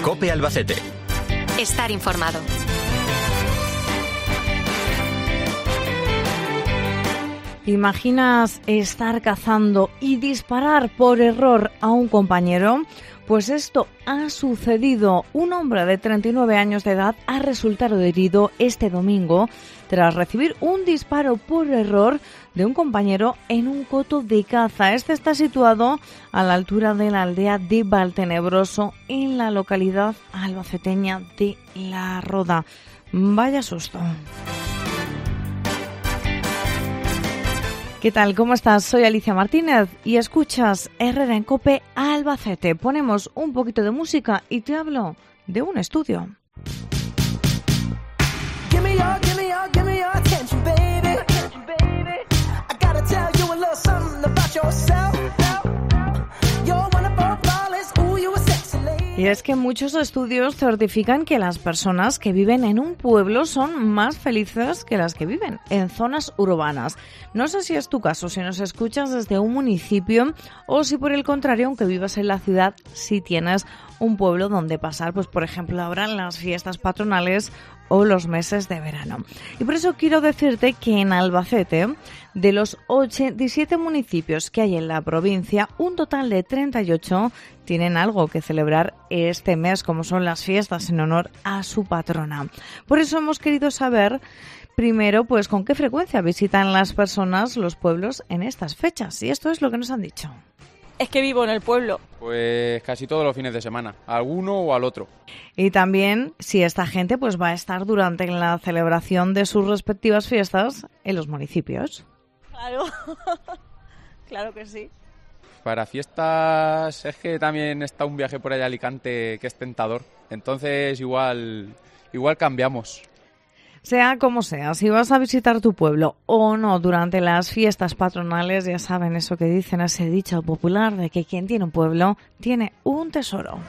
COPE Albacete. Estar informado. ¿Imaginas estar cazando y disparar por error a un compañero? Pues esto ha sucedido. Un hombre de 39 años de edad ha resultado herido este domingo tras recibir un disparo por error de un compañero en un coto de caza. Este está situado a la altura de la aldea de Valtenebroso, en la localidad albaceteña de La Roda. Vaya susto. ¿Qué tal? ¿Cómo estás? Soy Alicia Martínez y escuchas Herrera en COPE Albacete. Ponemos un poquito de música y te hablo de un estudio. Y es que muchos estudios certifican que las personas que viven en un pueblo son más felices que las que viven en zonas urbanas. No sé si es tu caso, si nos escuchas desde un municipio o si por el contrario, aunque vivas en la ciudad, si tienes un pueblo donde pasar, pues por ejemplo ahora en las fiestas patronales o los meses de verano. Y por eso quiero decirte que en Albacete, de los 87 municipios que hay en la provincia, un total de 38 tienen algo que celebrar este mes, como son las fiestas en honor a su patrona. Por eso hemos querido saber, primero, pues con qué frecuencia visitan las personas los pueblos en estas fechas. Y esto es lo que nos han dicho. Es que vivo en el pueblo. Pues casi todos los fines de semana, a alguno o al otro. Y también si esta gente pues va a estar durante la celebración de sus respectivas fiestas en los municipios. Claro, claro que sí. Para fiestas es que también está un viaje por allá a Alicante que es tentador. Entonces igual cambiamos. Sea como sea, si vas a visitar tu pueblo o no durante las fiestas patronales, ya saben eso que dicen, ese dicho popular de que quien tiene un pueblo tiene un tesoro.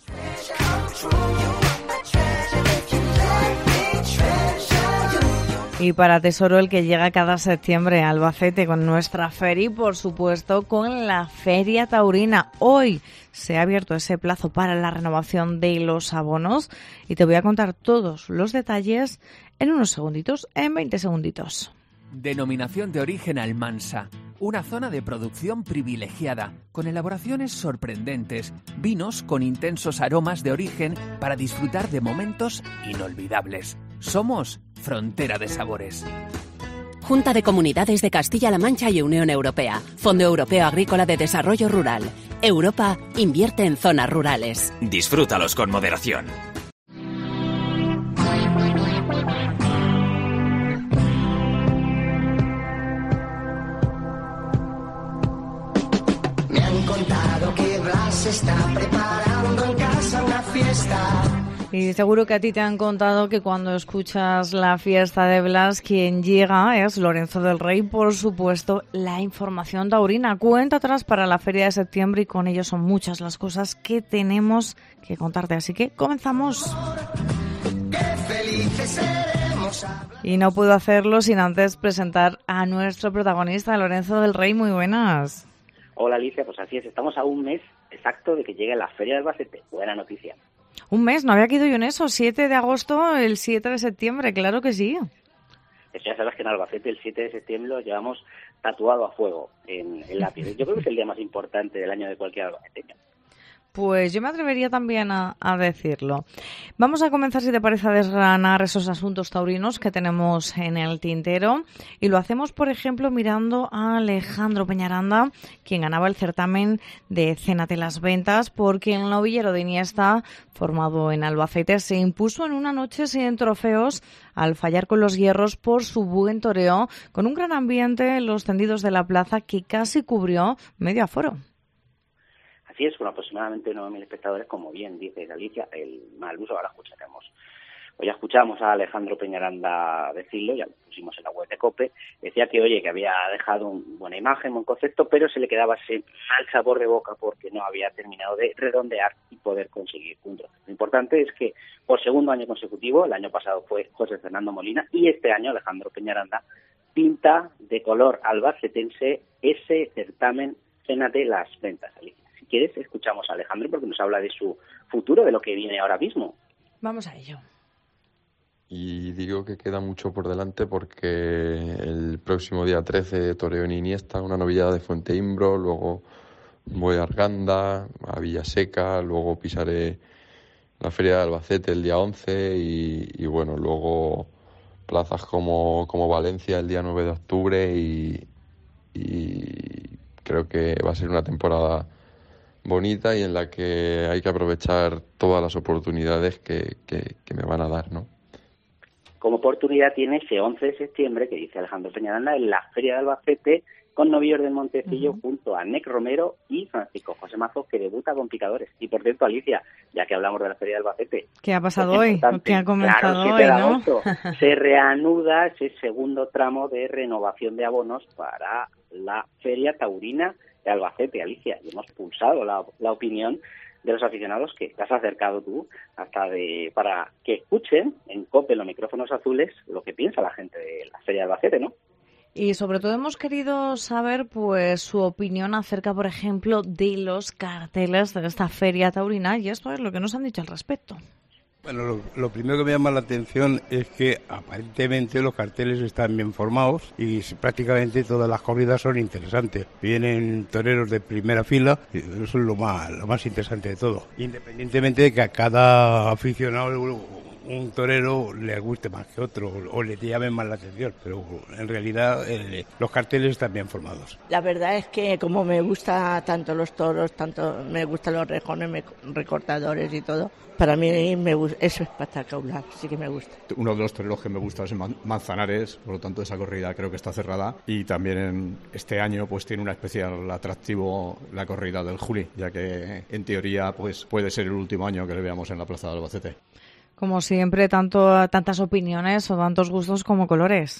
Y para tesoro el que llega cada septiembre a Albacete con nuestra feria y por supuesto con la Feria Taurina. Hoy se ha abierto ese plazo para la renovación de los abonos y te voy a contar todos los detalles en unos segunditos, en 20 segunditos. Denominación de origen Almansa, una zona de producción privilegiada, con elaboraciones sorprendentes, vinos con intensos aromas de origen para disfrutar de momentos inolvidables. Somos Frontera de Sabores. Junta de Comunidades de Castilla-La Mancha y Unión Europea. Fondo Europeo Agrícola de Desarrollo Rural. Europa invierte en zonas rurales. Disfrútalos con moderación. Me han contado que Blas está preparando en casa una fiesta. Y seguro que a ti te han contado que cuando escuchas la fiesta de Blas, quien llega es Lorenzo del Rey. Por supuesto, la información taurina. Cuenta atrás para la feria de septiembre y con ello son muchas las cosas que tenemos que contarte. Así que comenzamos. Y no puedo hacerlo sin antes presentar a nuestro protagonista, Lorenzo del Rey. Muy buenas. Hola Alicia, pues así es, estamos a un mes exacto de que llegue la Feria de Albacete. Buena noticia. Un mes, no había quedado yo en eso. 7 de agosto, el 7 de septiembre, claro que sí. Eso ya sabes que en Albacete el 7 de septiembre lo llevamos tatuado a fuego en la piel. Yo creo que es el día más importante del año de cualquier albaceteño. Pues yo me atrevería también a decirlo. Vamos a comenzar, si te parece, a desgranar esos asuntos taurinos que tenemos en el tintero. Y lo hacemos, por ejemplo, mirando a Alejandro Peñaranda, quien ganaba el certamen de Cénate las Ventas, porque el novillero de Iniesta, formado en Albacete, se impuso en una noche sin trofeos al fallar con los hierros por su buen toreo, con un gran ambiente en los tendidos de la plaza que casi cubrió medio aforo. Así es, con aproximadamente 9.000 espectadores, como bien dice Alicia, el mal uso. Ahora escucharemos, pues ya escuchamos a Alejandro Peñaranda decirlo, ya lo pusimos en la web de COPE, decía que oye, que había dejado una buena imagen, buen concepto, pero se le quedaba ese mal sabor de boca porque no había terminado de redondear y poder conseguir un trofeo. Lo importante es que por segundo año consecutivo, el año pasado fue José Fernando Molina y este año Alejandro Peñaranda pinta de color albacetense ese certamen Cénate las Ventas, Alicia. quieres escuchamos a Alejandro porque nos habla de su futuro, de lo que viene ahora mismo. Vamos a ello. Y digo que queda mucho por delante porque el próximo día 13 toreo en Iniesta, una novillada de Fuenteimbro, luego voy a Arganda, a Villaseca, luego pisaré la Feria de Albacete el día 11 y bueno, luego plazas como Valencia el día 9 de octubre y creo que va a ser una temporada bonita y en la que hay que aprovechar todas las oportunidades que me van a dar, ¿no? Como oportunidad tiene ese 11 de septiembre, que dice Alejandro Peñaranda, en la Feria de Albacete, con novillos del Montecillo, junto a Nec Romero y Francisco José Mazo, que debuta con picadores. Y por cierto, Alicia, ya que hablamos de la Feria de Albacete... ¿Qué ha pasado hoy? ¿Qué ha comenzado hoy, ¿no? Agosto, se reanuda ese segundo tramo de renovación de abonos para la Feria Taurina de Albacete, Alicia. Y hemos pulsado la opinión de los aficionados que te has acercado tú para que escuchen en COPE, los micrófonos azules, lo que piensa la gente de la Feria de Albacete, ¿no? Y sobre todo hemos querido saber pues su opinión acerca, por ejemplo, de los carteles de esta feria taurina, y esto es lo que nos han dicho al respecto. Bueno, lo primero que me llama la atención es que aparentemente los carteles están bien formados y prácticamente todas las corridas son interesantes. Vienen toreros de primera fila y eso es lo más interesante de todo. Independientemente de que a cada aficionado un torero le guste más que otro o le llamen más la atención, pero en realidad los carteles están bien formados. La verdad es que como me gusta tanto los toros, tanto me gustan los rejones, recortadores y todo, para mí es espectacular, sí que me gusta. Uno de los toreros que me gusta es Manzanares, por lo tanto esa corrida creo que está cerrada y también este año pues tiene un especial atractivo la corrida del Juli, ya que en teoría pues puede ser el último año que le veamos en la plaza de Albacete. Como siempre, tantas opiniones o tantos gustos como colores.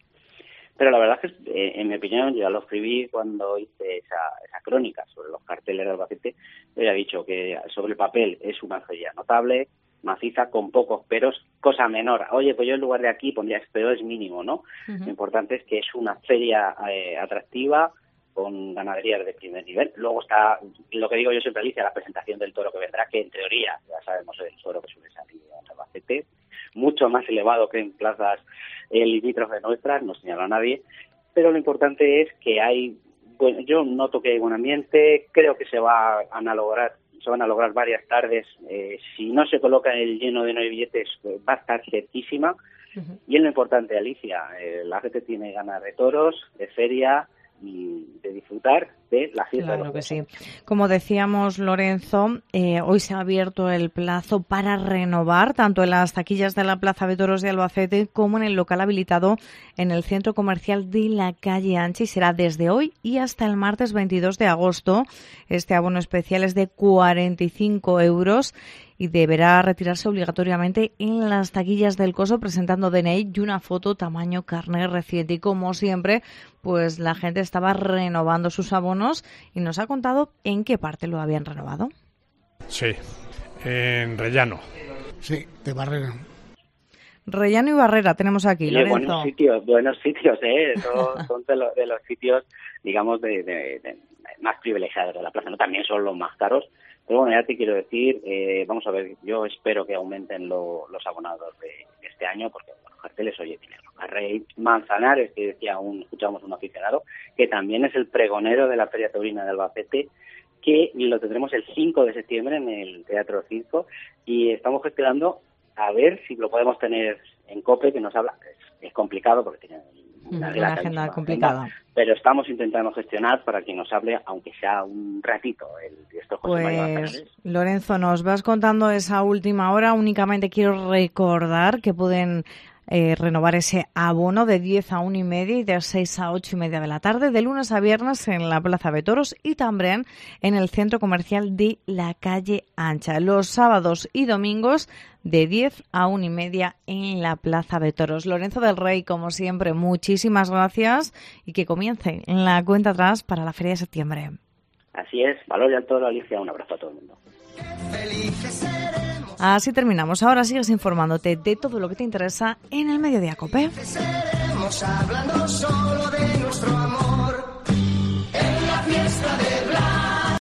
Pero la verdad es que, en mi opinión, yo ya lo escribí cuando hice esa crónica sobre los carteles de Albacete. Yo ya he dicho que sobre el papel es una feria notable, maciza, con pocos peros, cosa menor. Oye, pues yo en lugar de aquí pondría pero es mínimo, ¿no? Lo importante es que es una feria atractiva, con ganaderías de primer nivel. Luego está, lo que digo yo siempre, Alicia, la presentación del toro que vendrá, que en teoría, ya sabemos el toro que suele salir en Albacete, mucho más elevado que en plazas limítrofes nuestras, no señala a nadie, pero lo importante es que bueno, yo noto que hay buen ambiente, creo que se van a lograr varias tardes, si no se coloca el lleno de 9 billetes, pues va a estar cerquísima, y es lo importante, Alicia, la gente tiene ganas de toros, de feria, y de disfrutar de la fiesta. Claro que sí. Como decíamos, Lorenzo, hoy se ha abierto el plazo para renovar tanto en las taquillas de la Plaza de Toros de Albacete como en el local habilitado en el centro comercial de la Calle Ancha, y será desde hoy y hasta el martes 22 de agosto. Este abono especial es de 45 € y deberá retirarse obligatoriamente en las taquillas del coso presentando DNI y una foto tamaño carnet reciente. Y como siempre, pues la gente estaba renovando sus abonos y nos ha contado en qué parte lo habían renovado. Sí, en Rellano. Sí, de Barrera. Rellano y Barrera tenemos aquí, Lorenzo. Buenos sitios, son de los sitios, digamos, de más privilegiados de la plaza, ¿no? También son los más caros. Pero bueno, ya te quiero decir, vamos a ver, yo espero que aumenten los abonados de este año, porque los carteles, oye, tienen Rey Manzanares, que escuchamos un aficionado, que también es el pregonero de la Feria Taurina de Albacete, que lo tendremos el 5 de septiembre en el Teatro Circo, y estamos gestionando a ver si lo podemos tener en COPE, que nos habla, es complicado porque tiene una agenda complicada. Pero estamos intentando gestionar para que nos hable, aunque sea un ratito, estos José María Manzanares. Lorenzo, nos vas contando esa última hora. Únicamente quiero recordar que pueden renovar ese abono de 10 a 1:30 y de 6 a 8:30 de la tarde, de lunes a viernes en la Plaza de Toros y también en el centro comercial de la Calle Ancha. Los sábados y domingos de 10 a 1:30 en la Plaza de Toros. Lorenzo del Rey, como siempre, muchísimas gracias y que comience en la cuenta atrás para la Feria de septiembre. Así es, valor y al toro, Alicia, un abrazo a todo el mundo. Así terminamos. Ahora sigues informándote de todo lo que te interesa en el Mediodía COPE. Seguiremos hablando solo de nuestro amor.